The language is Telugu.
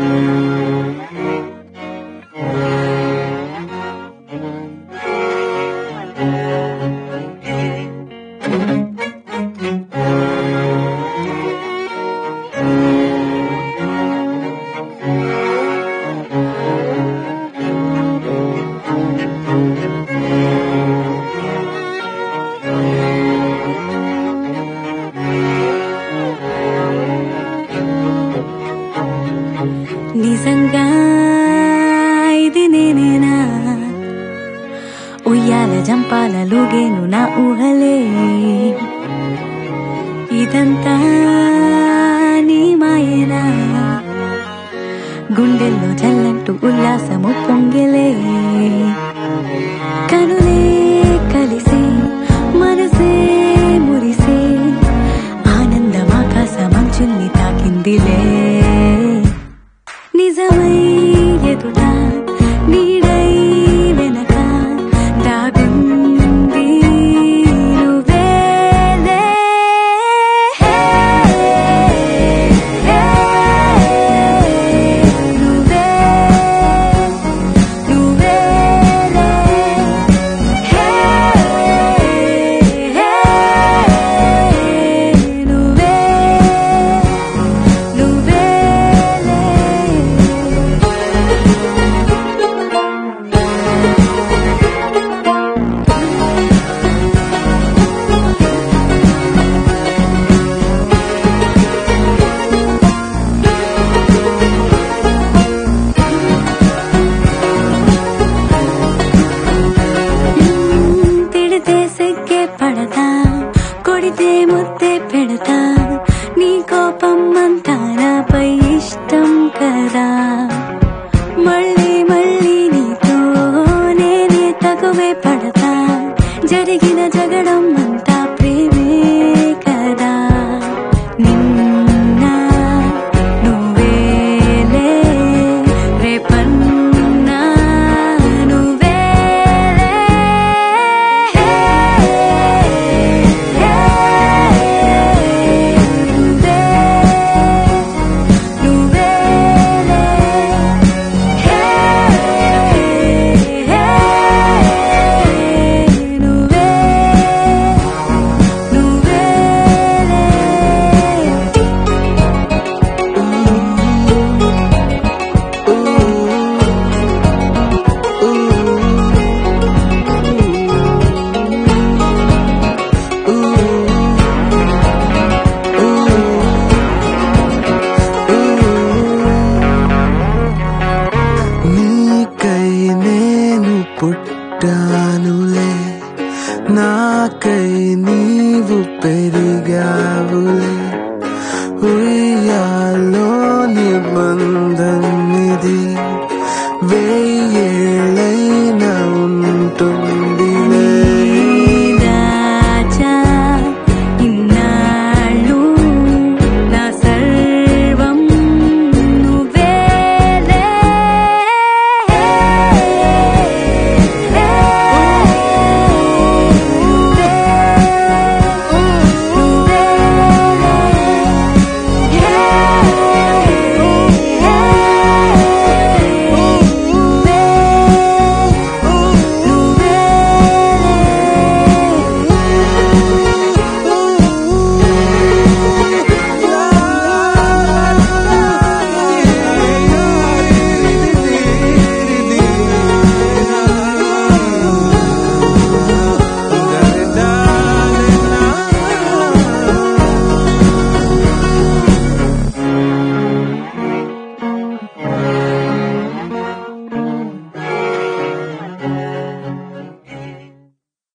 నిజంగా ఇది నేనేనా ఉయ్యాల జంపాల లూగేను నా ఊహలే ఇదంతా నీ మాయేనా గుండెల్లో జల్లంటూ ఉల్లాసము పొంగెలే కనులే కలిసే మనసే మురిసే ఆనందమాకాశమంచుల్ని తాకిందిలే నిజమై ఎదుట నీడై వెనక దాగుంది నువ్వేలే నువ్వే నువ్వేలే నువ్వే నువ్వే కొడితే ముద్దే పెడతా నీ కోపం అంతా నాపై ఇష్టం కదా మళ్ళీ మళ్ళీ నీతో నేనే తగువే పడతా జరిగిన జగడం